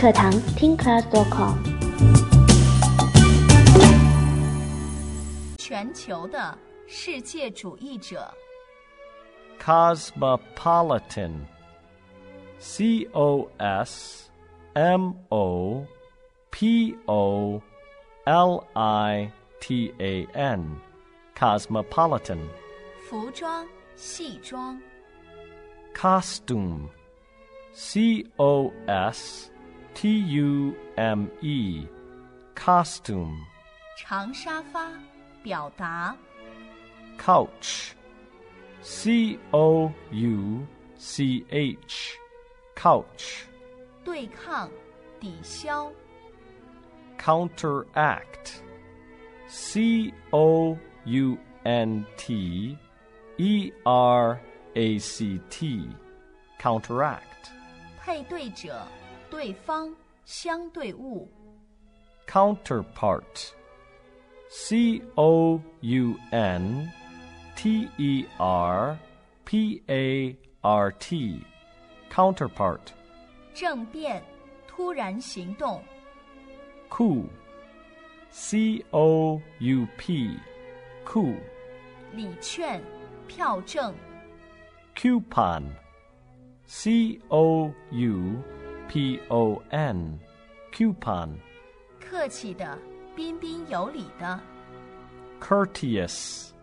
课堂听 class.com。 全球的世界主义者 Cosmopolitan, COSMOPOLITAN, Cosmopolitan. 服装西装 Costume, COSTUME, Costume. 长沙发表达 Couch, COUCH, Couch. 对抗抵消 Counteract, COUNTERACT, Counteract. 配对者对方相对物 Counterpart, COUNTERPART, Counterpart. 政变突然行动 Coup, COUP, Coup. 礼券票证 Coupon, COUPON, Coupon. 客气的彬彬有礼的 Courteous,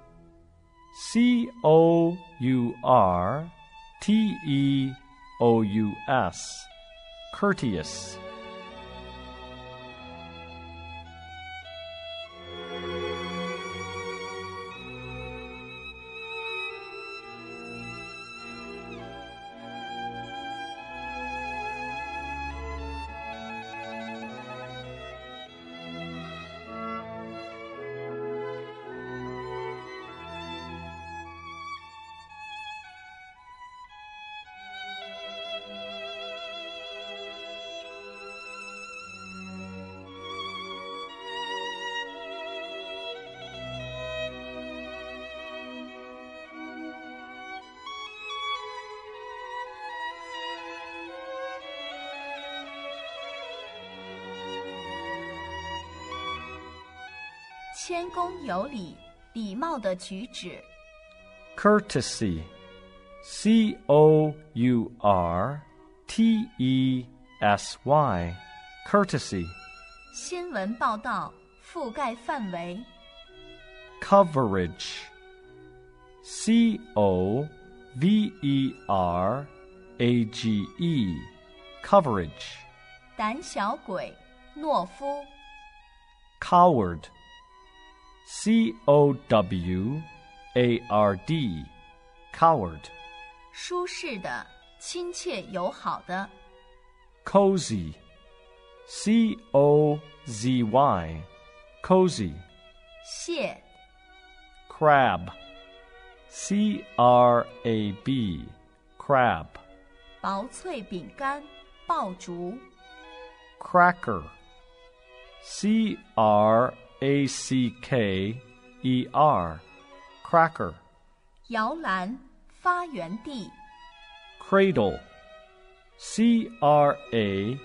COURTEOUS, Courteous. 谦恭有礼礼貌的举止 Courtesy, COURTESY, Courtesy. 新闻报道覆盖范围 Coverage, COVERAGE, Coverage. 胆小鬼懦夫 Coward, COWARD, Coward. 舒适的亲切友好的 Cozy, COZY, Cozy. 蟹 Crab, CRAB, Crab. 薄脆饼干爆竹 Cracker, CRACKER, Cracker. 摇篮发源地 Cradle, CRADLE,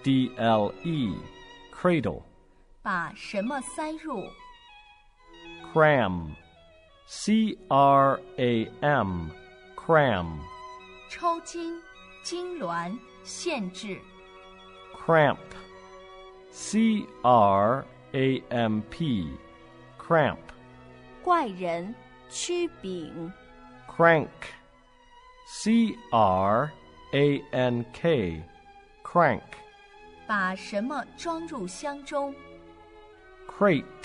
Cradle. 把什么塞入 Cram, CRAM, Cram. 抽筋痉挛限制 Cramp, CRAMP, Cramp. 怪人曲柄 Crank, CRANK, Crank. 把什么装入箱中 Crate,